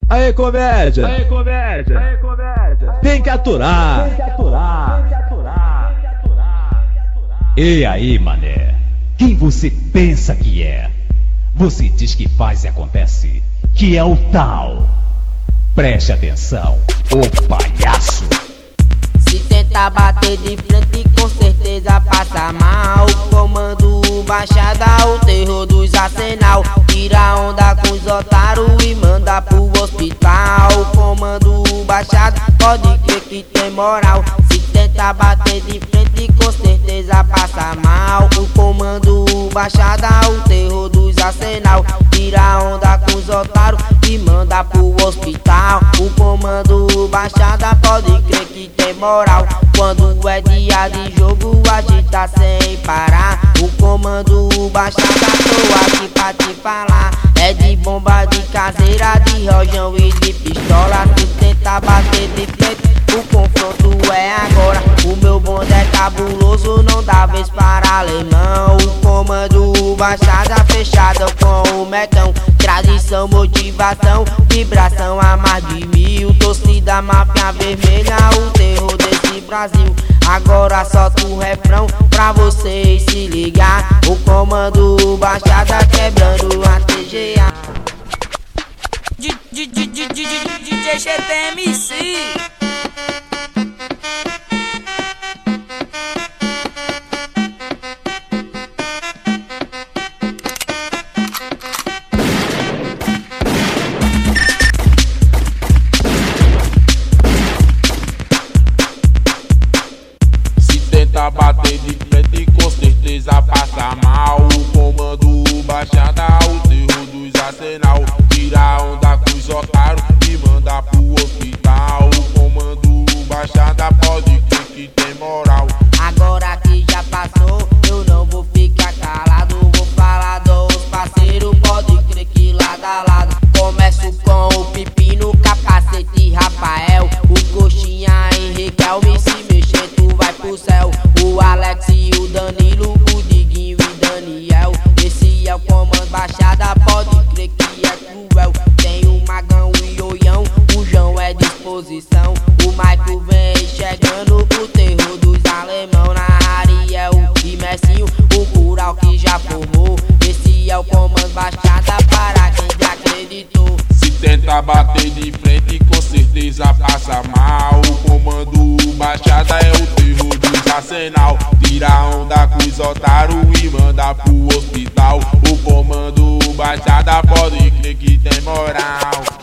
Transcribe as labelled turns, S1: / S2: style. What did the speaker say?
S1: Aí comédia, tem que aturar.
S2: E aí, mané? Quem você pensa que é? Você diz que faz e acontece, que é o tal. Preste atenção, ô palhaço.
S3: Se tentar bater de frente, com certeza passa mal. Comando Baixada, o terror dos arsenal. Tira onda com os otários e manda pro hospital. Comando Baixada, pode crer que tem moral. Se tentar bater de frente, com certeza passa mal. O comando Baixada, o terror dos arsenal. Tira onda com os otários e manda pro hospital. O comando Baixada, pode crer que tem moral. Quando é dia de jogo, agita sem parar. O comando Baixada, tô aqui pra te falar. É de bomba, de caseira, de rojão e de pistola. Se tentar bater de frente, o confronto é agora. O meu bonde é cabuloso, não dá vez para alemão. O comando Baixada, fechado com o metão. Tradição, motivação, vibração a mais de 1000. Torcida, máfia vermelha, o terror desse Brasil. Agora solta o refrão pra vocês se ligar. O comando Baixada quebrando a TGA.
S4: DJ GTMC.
S5: Tenta bater de frente, com certeza passa mal. O comando Baixada, o terror dos arsenal. Tira onda com os otários e manda pro hospital. O comando Baixada, pode crer que tem moral.
S3: Agora que já passou, eu não vou ficar calado. Vou falar dos parceiros, pode crer que lado a lado. Começo com o Pepino, Capacete, Rafael. O Coxinha, Henrique, Alves, se mexer tu vai pro céu. O Alex e o Danilo, o Diguinho e Daniel. Esse é o comando Baixada, pode crer que é cruel. Tem o Magão e o Ião, o João é disposição. O Michael vem chegando, o terror dos alemão. Na Ariel e Messinho, o Rural que já formou. Esse é o comando Baixada, para quem já acreditou.
S5: Se tenta bater de frente, com certeza passa mal. O comando Baixada é o terror dos arsenal. Tira onda com os otários e manda pro hospital. O comando Baixada, pode crer que tem moral.